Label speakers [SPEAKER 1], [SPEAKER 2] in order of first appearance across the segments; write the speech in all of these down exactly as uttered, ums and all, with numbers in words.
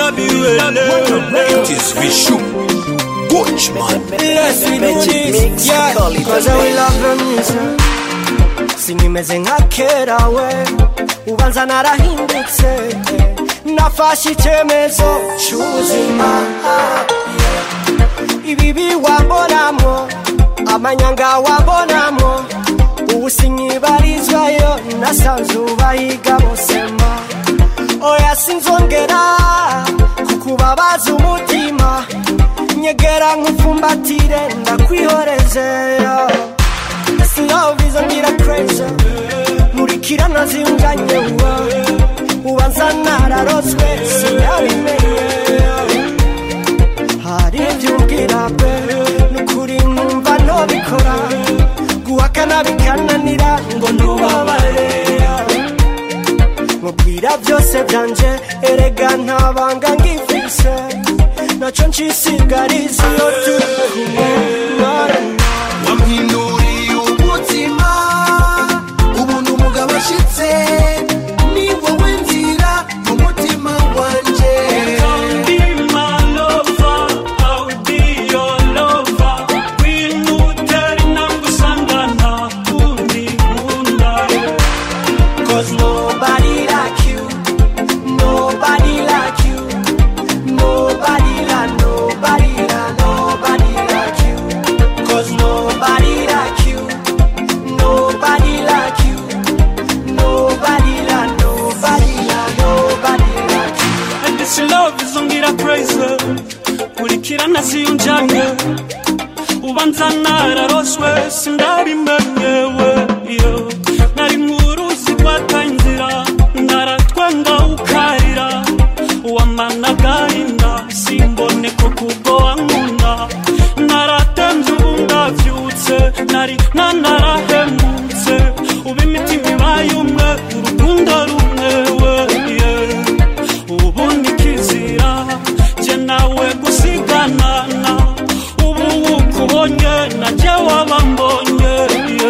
[SPEAKER 1] love you. It is Vishu Coachman.
[SPEAKER 2] Yes, we do this. Yeah, cause I love the music. Sinimeze nka kera we, ubanza narahindutse, nafashe icyemezo cy'ubuzima. Ibibi wabonamo, amanyanga wabonamo, ubu sinyibarizwayo, nasanze ubahiga bosema. Oya sinzongera kukubabaza umutima, nyegera nkufumbatire ndakwihoreze. This love is on get crazy. Murikira naziyunganye wa ubanza nararoswe sinabimenye. Hari ibyumbwira pe nukuri numva nobikora, guhakana bikananira ngo ntubabare. Mubwira byose byanje erega ntabanga ngifise, naco ncisigariza iyo turi kumwe.
[SPEAKER 1] Wampinduriye umutima, ubuntu umugabo ashitse, ni wowe nzira umutima wanje.
[SPEAKER 3] Be my lover, I will be your lover. Winuteri nangusangana kundi kunda.
[SPEAKER 2] Cause nobody like you, nobody like you, nobody like, nobody like, nobody like you. Cause nobody like you, nobody like you, nobody like, nobody like, nobody like you.
[SPEAKER 3] And this love is on get crazy. Kurikira naziyunjanye, ubanza nararoswe sindabimenye we. Nari muruzi kwata inzira, naratwenga ukarira, wamana gahinda simbone ko kubwo wankunda. Naratemze ubu ndavyutse, nari nanarahemutse, ubu imitima ibaye umwe, urukundo rumwe we. Ubu nikizira je nawe gusiganana, ubu ukubonye naje wabambonye.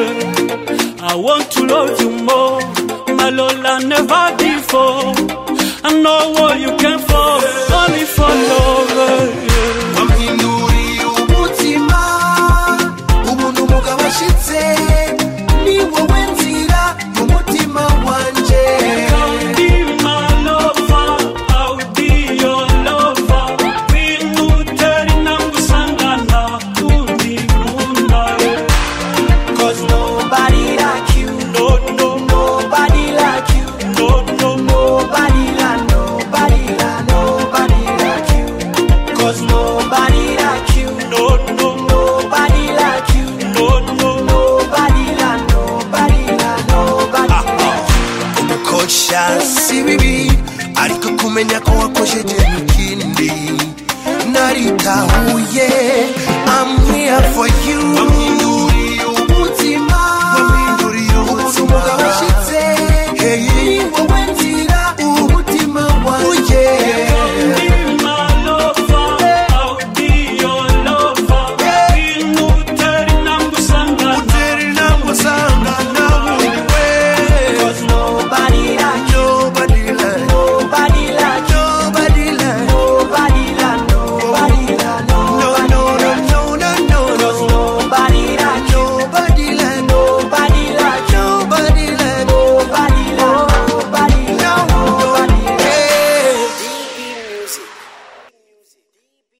[SPEAKER 3] I want to love you more, my Lola never before. I know what you can for, only for love.
[SPEAKER 1] Wampinduriye umutima, ubuntu umugabo ashitse, ni wowe nzira umutima wanje.
[SPEAKER 3] Be my lover, I will be your lover. Winuteri nangusangana kundi kunda.
[SPEAKER 2] Cause nobody like you,
[SPEAKER 3] No, no,
[SPEAKER 2] nobody like you,
[SPEAKER 3] no, no,
[SPEAKER 2] nobody like, nobody like, nobody like you. Cause nobody like you,
[SPEAKER 3] no, no,
[SPEAKER 2] nobody like you,
[SPEAKER 3] no, no.
[SPEAKER 2] nobody like, nobody like, nobody like you.
[SPEAKER 1] Umukosha si bibi, ariko kumenya ko wakojeje n'ikindi naritahuye. I'm here for you.